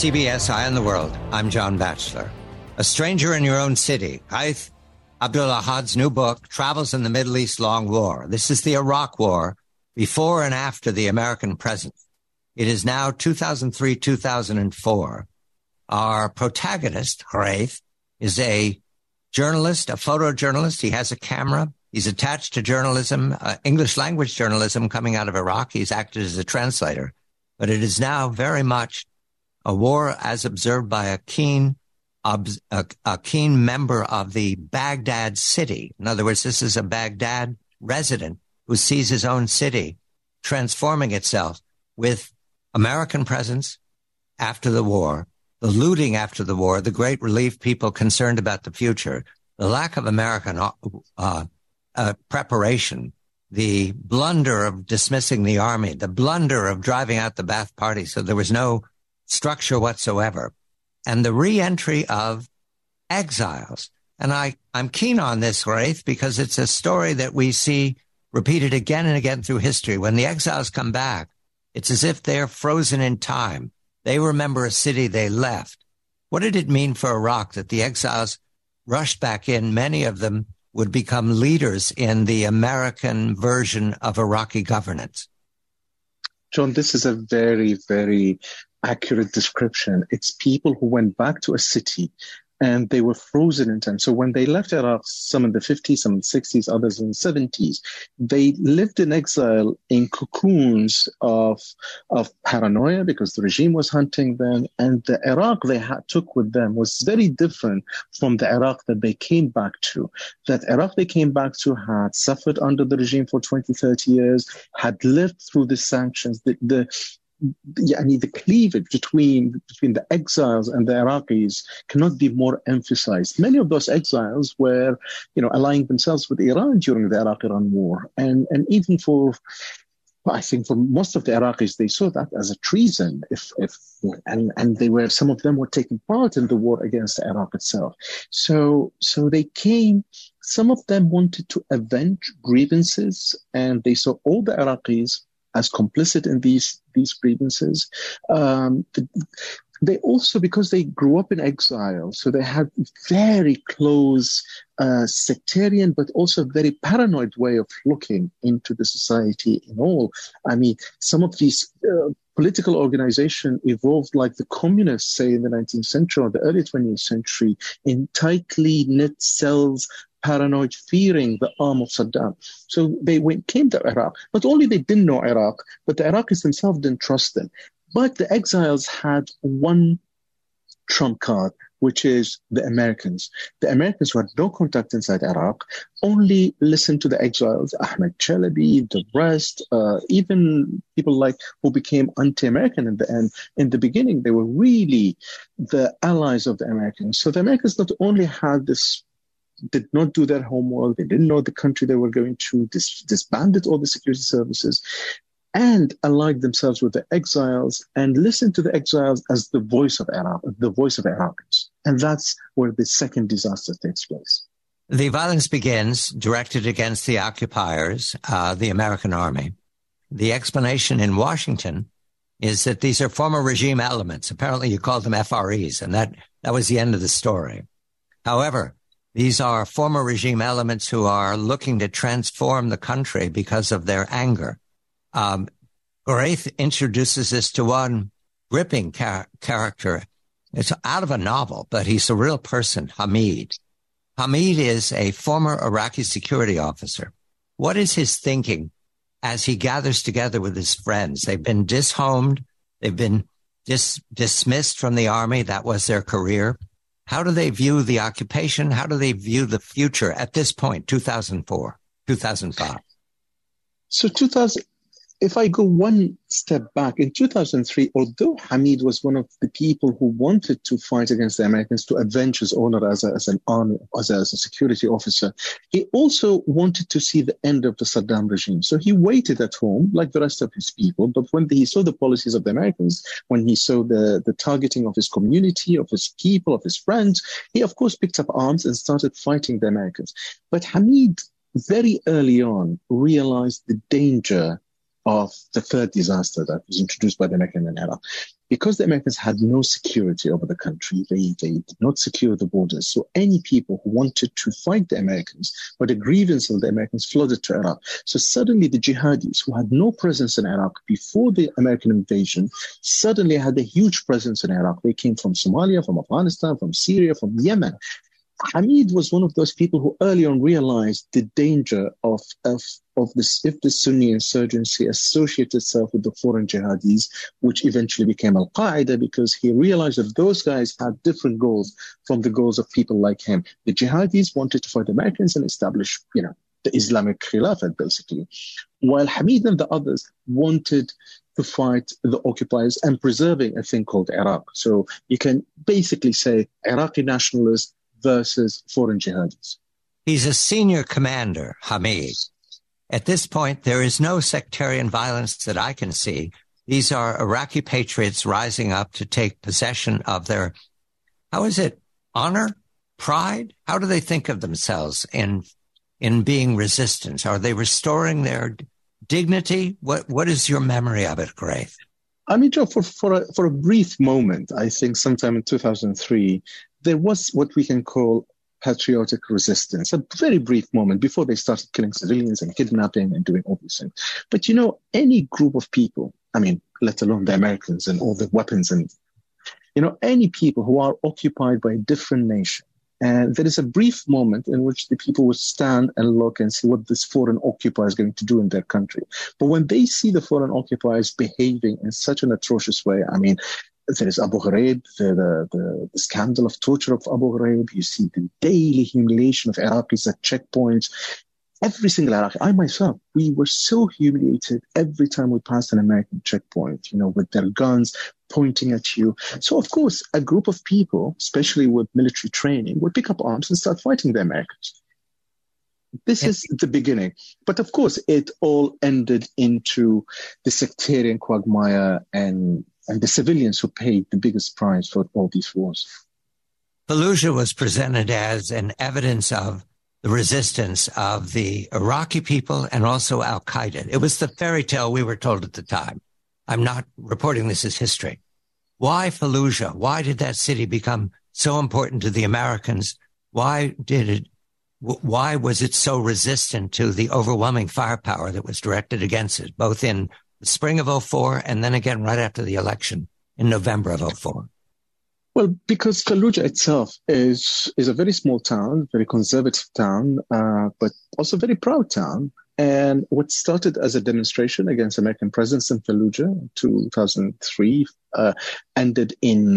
CBS Eye on the World. I'm John Batchelor. A Stranger in Your Own City. Haith Abdul Ahad's new book travels in the Middle East Long War. This is the Iraq War before and after the American presence. It is now 2003-2004. Our protagonist, Haith, is a journalist, a photojournalist. He has a camera. He's attached to journalism, English language journalism coming out of Iraq. He's acted as a translator. But it is now very much a war as observed by a keen member of the Baghdad city. In other words, this is a Baghdad resident who sees his own city transforming itself with American presence after the war, the looting after the war, the great relief, people concerned about the future, the lack of American preparation, the blunder of dismissing the army, the blunder of driving out the Ba'ath Party so there was no structure whatsoever, and the re-entry of exiles. And I'm keen on this, Raith, because it's a story that we see repeated again and again through history. When the exiles come back, it's as if they're frozen in time. They remember a city they left. What did it mean for Iraq that the exiles rushed back in? Many of them would become leaders in the American version of Iraqi governance. John, this is a very, very accurate description. It's people who went back to a city and they were frozen in time. So when they left Iraq, some in the 50s, some in the 60s, others in the 70s, they lived in exile in cocoons of paranoia because the regime was hunting them. And the Iraq they took with them was very different from the Iraq that they came back to. That Iraq they came back to had suffered under the regime for 20, 30 years, had lived through the sanctions, the cleavage between the exiles and the Iraqis cannot be more emphasized. Many of those exiles were, allying themselves with Iran during the Iraq-Iran war. And even I think for most of the Iraqis, they saw that as a treason. And some of them were taking part in the war against Iraq itself. So they came. Some of them wanted to avenge grievances, and they saw all the Iraqis as complicit in these grievances. They also, because they grew up in exile, so they had very close sectarian, but also very paranoid way of looking into the society in all. I mean, some of these political organization evolved like the communists, say, in the 19th century or the early 20th century, in tightly knit cells, paranoid, fearing the arm of Saddam. So they came to Iraq. Not only they didn't know Iraq, but the Iraqis themselves didn't trust them. But the exiles had one trump card, which is the Americans. The Americans who had no contact inside Iraq only listened to the exiles, Ahmed Chalabi, the rest, even people who became anti-American in the end. In the beginning, they were really the allies of the Americans. So the Americans not only did not do their homework, they didn't know the country they were going to, disbanded all the security services, and allied themselves with the exiles and listened to the exiles as the voice of Iraq, the voice of Iraqis. And that's where the second disaster takes place. The violence begins directed against the occupiers, the American army. The explanation in Washington is that these are former regime elements. Apparently you called them FREs, and that was the end of the story. However, these are former regime elements who are looking to transform the country because of their anger. Raith introduces us to one gripping character. It's out of a novel, but he's a real person, Hamid. Hamid is a former Iraqi security officer. What is his thinking as he gathers together with his friends? They've been dishomed. They've been dismissed from the army. That was their career. How do they view the occupation? How do they view the future at this point, 2004, 2005? So if I go one step back, in 2003, although Hamid was one of the people who wanted to fight against the Americans to avenge his honor as a security officer, he also wanted to see the end of the Saddam regime. So he waited at home like the rest of his people. But when he saw the policies of the Americans, when he saw the targeting of his community, of his people, of his friends, he, of course, picked up arms and started fighting the Americans. But Hamid very early on realized the danger of the third disaster that was introduced by the Americans in Iraq. Because the Americans had no security over the country, they did not secure the borders. So any people who wanted to fight the Americans or the grievance of the Americans flooded to Iraq. So suddenly the jihadis who had no presence in Iraq before the American invasion suddenly had a huge presence in Iraq. They came from Somalia, from Afghanistan, from Syria, from Yemen. Hamid was one of those people who early on realized the danger of this if the Sunni insurgency associated itself with the foreign jihadis, which eventually became Al-Qaeda, because he realized that those guys had different goals from the goals of people like him. The jihadis wanted to fight the Americans and establish, the Islamic Khilafat, basically, while Hamid and the others wanted to fight the occupiers and preserving a thing called Iraq. So you can basically say Iraqi nationalists versus foreign jihadis. He's a senior commander, Hamid. At this point, there is no sectarian violence that I can see. These are Iraqi patriots rising up to take possession of their, honor, pride? How do they think of themselves in being resistance? Are they restoring their dignity? What is your memory of it, Graith? I mean, Joe, for a brief moment, I think sometime in 2003, there was what we can call patriotic resistance, a very brief moment before they started killing civilians and kidnapping and doing all these things. But, any group of people, let alone the Americans and all the weapons and, any people who are occupied by a different nation. And there is a brief moment in which the people will stand and look and see what this foreign occupier is going to do in their country. But when they see the foreign occupiers behaving in such an atrocious way, there is Abu Ghraib, the scandal of torture of Abu Ghraib. You see the daily humiliation of Iraqis at checkpoints. Every single Iraqi, I myself, we were so humiliated every time we passed an American checkpoint, with their guns pointing at you. So, of course, a group of people, especially with military training, would pick up arms and start fighting the Americans. This is the beginning. But, of course, it all ended into the sectarian quagmire and the civilians who paid the biggest price for all these wars. Fallujah was presented as an evidence of the resistance of the Iraqi people and also Al-Qaeda. It was the fairy tale we were told at the time. I'm not reporting this as history. Why Fallujah? Why did that city become so important to the Americans? Why was it so resistant to the overwhelming firepower that was directed against it, both in the spring of 2004 and then again right after the election in November of 2004? Well, because Fallujah itself is a very small town, very conservative town, but also a very proud town. And what started as a demonstration against American presence in Fallujah in 2003 ended in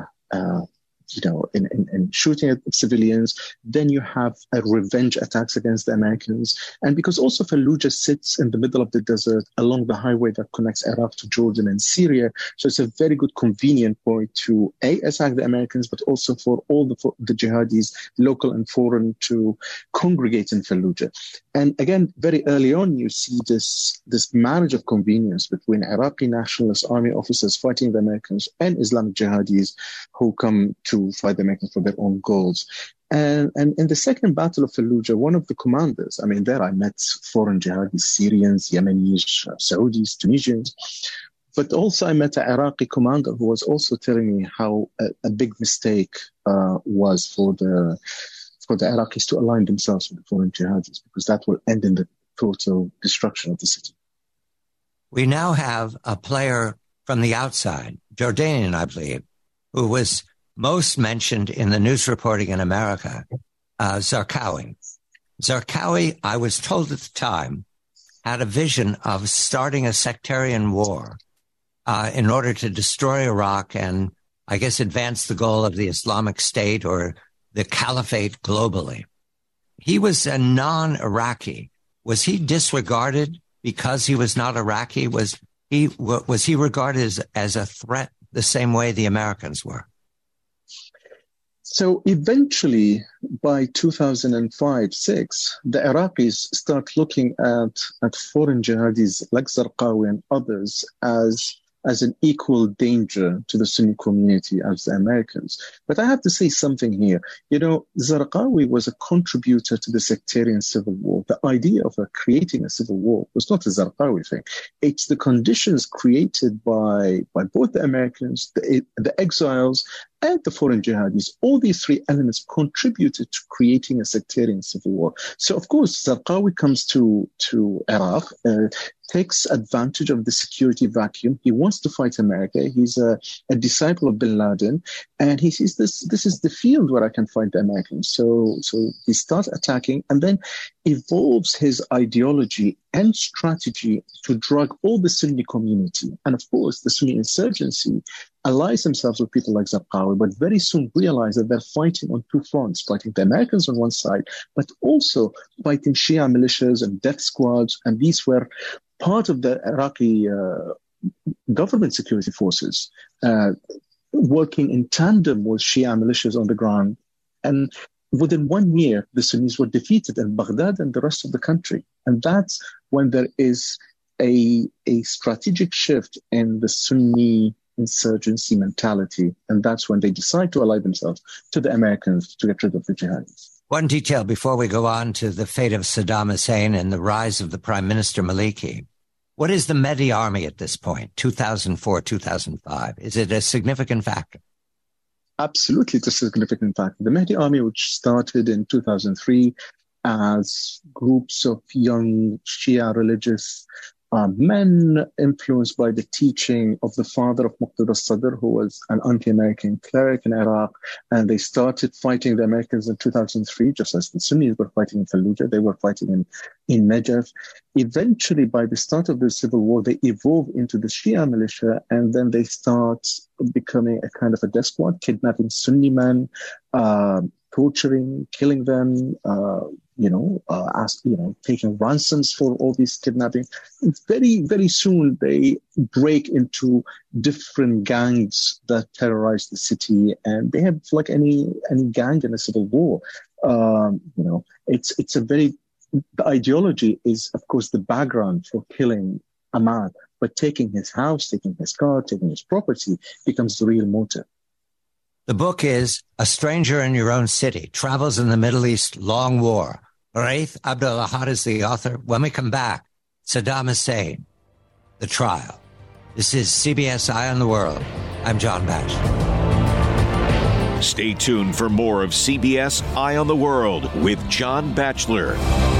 shooting at civilians. Then you have revenge attacks against the Americans. And because also Fallujah sits in the middle of the desert along the highway that connects Iraq to Jordan and Syria. So it's a very good convenient point to attack the Americans, but also for all the jihadis, local and foreign, to congregate in Fallujah. And again, very early on, you see this marriage of convenience between Iraqi nationalist army officers fighting the Americans and Islamic jihadis who come to fight the Americans for their own goals. And in the second battle of Fallujah, one of the commanders, there I met foreign jihadis, Syrians, Yemenis, Saudis, Tunisians, but also I met an Iraqi commander who was also telling me how a big mistake was for the Iraqis to align themselves with the foreign jihadis, because that will end in the total destruction of the city. We now have a player from the outside, Jordanian, I believe, who was most mentioned in the news reporting in America, Zarqawi. Zarqawi, I was told at the time, had a vision of starting a sectarian war in order to destroy Iraq and, I guess, advance the goal of the Islamic State or the caliphate globally. He was a non-Iraqi. Was he disregarded because he was not Iraqi? Was he regarded as a threat the same way the Americans were? So eventually, by 2005-06, the Iraqis start looking at foreign jihadis like Zarqawi and others as as an equal danger to the Sunni community as the Americans. But I have to say something here. Zarqawi was a contributor to the sectarian civil war. The idea of creating a civil war was not a Zarqawi thing. It's the conditions created by both the Americans, the exiles, and the foreign jihadis. All these three elements contributed to creating a sectarian civil war. So, of course, Zarqawi comes to Iraq, takes advantage of the security vacuum. He wants to fight America. He's a disciple of bin Laden, and he sees this is the field where I can fight the Americans. So he starts attacking and then evolves his ideology and strategy to drag all the Sunni community. And of course, the Sunni insurgency allies themselves with people like Zarqawi, but very soon realize that they're fighting on two fronts, fighting the Americans on one side, but also fighting Shia militias and death squads. And these were part of the Iraqi government security forces, working in tandem with Shia militias on the ground. And within 1 year, the Sunnis were defeated in Baghdad and the rest of the country. And that's when there is a strategic shift in the Sunni insurgency mentality. And that's when they decide to ally themselves to the Americans to get rid of the jihadis. One detail before we go on to the fate of Saddam Hussein and the rise of the Prime Minister Maliki. What is the Mahdi army at this point, 2004, 2005? Is it a significant factor? Absolutely, it's a significant factor. The Mahdi army, which started in 2003 as groups of young Shia religious men influenced by the teaching of the father of Muqtada al-Sadr, who was an anti-American cleric in Iraq, and they started fighting the Americans in 2003, just as the Sunnis were fighting in Fallujah. They were fighting in Najaf. Eventually, by the start of the civil war, they evolve into the Shia militia, and then they start becoming a kind of a death squad, kidnapping Sunni men, torturing, killing them, taking ransoms for all these kidnapping. Very, very soon they break into different gangs that terrorize the city, and they have like any gang in a civil war. It's a very, the ideology is of course the background for killing a man, but taking his house, taking his car, taking his property becomes the real motive. The book is A Stranger in Your Own City, Travels in the Middle East Long War. Raith Abdul-Ahad is the author. When we come back, Saddam Hussein, the trial. This is CBS Eye on the World. I'm John Batchelor. Stay tuned for more of CBS Eye on the World with John Batchelor.